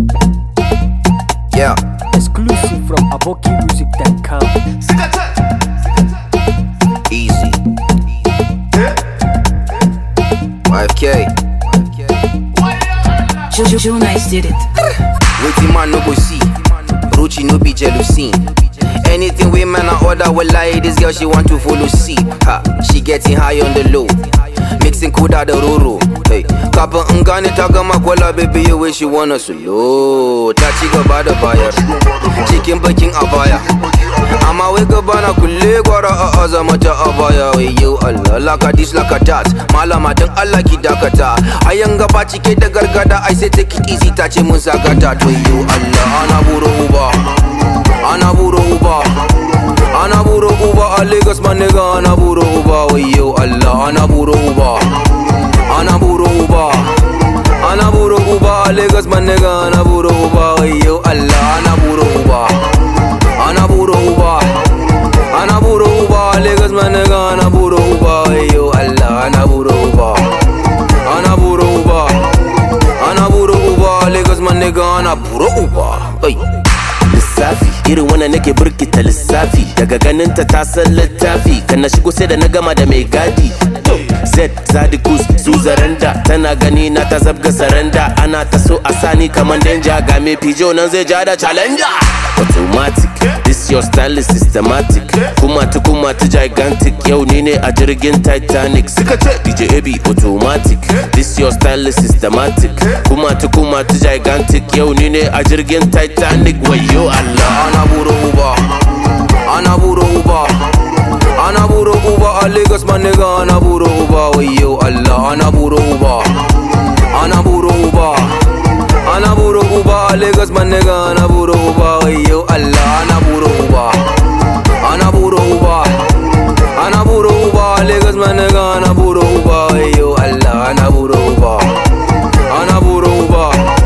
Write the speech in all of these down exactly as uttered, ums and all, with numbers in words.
Yeah. Exclusive from aboki music dot com. Easy. five K. Jojo Nice did it. Waiting man no go see. Ruchi no be jealousy. Anything we man I order will lie. This girl she want to follow see. Ha, she getting high on the low. Mixing kuda the roro. Hey, kapa ngani taga makwala baby you way she wanna solo. Tachi go bada buyer. Chicken baking abaya. I'ma wake up and I kulle gwara a azamata abaya. Wey you Allah laka this laka that. Malama dan Allah ki dakata. Ayanga ba cike da gargada. I say take it easy tace mun sagata. Wey you Allah ana buro uba. Ana buro uba. Ana buro uba a Lagos my nigga. Ana buro uba. Wey you Allah ana buro uba. Ana buro uba. Ana buro uba a Lagos my nigga. Ana buro uba. Wey you Allah ana buro uba. Ana buro uba. Ana buro uba a Lagos my nigga. Ana buro uba. Wey you Allah ana buro uba. Ana buro uba. Ana buro uba a Lagos my nigga. Ana buro uba. Hey. Lissafi irin wannan nake burkita lissafi daga ganinta ta san littafi kana shigo sai da na gama da mai gadi Z Zadikus su zaranda tana gani na ta zabga saranda ana ta so a sani kaman danja ga me pijo nan zai ja da challenger automatic this your style is systematic kuma ta kuma ta gigantic yau ni ne a jirgin Titanic suka ce D J A B automatic this your style is systematic kuma ta kuma ta gigantic yau ni ne a jirgin Titanic wayo Allah ana buro uba ana buro uba ana buro uba a Lagos my nigga ana buro uba wayo Allah ana buro uba ana buro uba ana buro uba a Lagos my nigga ana buro uba wayo Allah ana buro uba ana buro uba ana buro uba a Lagos my nigga ana buro uba wayo Allah ana buro uba ana buro uba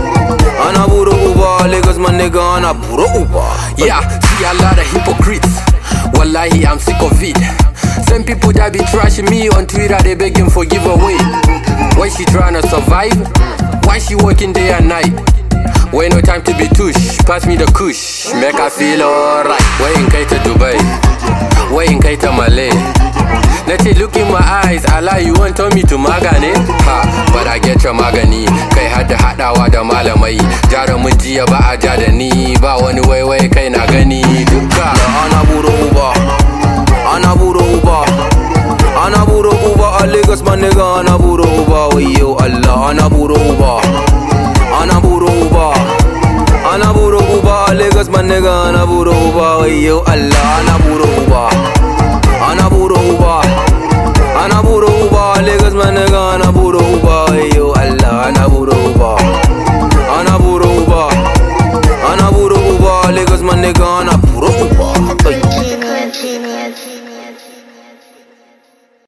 ana buro uba a Lagos my nigga ana buro uba. Yeah, see a lot of hypocrites. Wallahi, I'm sick of it. Some people that be trashing me on Twitter, they begging for giveaway. Why she tryna survive? Why she working day and night? Why no time to be tush? Pass me the kush, make I feel alright. Why in Kaita Dubai? Why in Kaita Malay? Let it look in my eyes, Allah, you want me to magane? Ha, but I get your magani. Kai hada hadawa da malamai. Jarumin jiya ba a ja da ni. Ba wani waiwai kai na gani duka. Ana buro uba, ana buro uba, ana buro uba a Lagos my nigga. Ana buro uba, wayo Allah. Ana buro uba, ana buro uba, ana buro uba a Lagos my nigga. Ana buro uba, wayo Allah. Ana buro uba, ana buro uba, ana buro uba a Lagos my nigga. Ana buro uba, wayo Allah. Ana buro uba, ana buro uba, ana buro uba a Lagos my nigga. Ana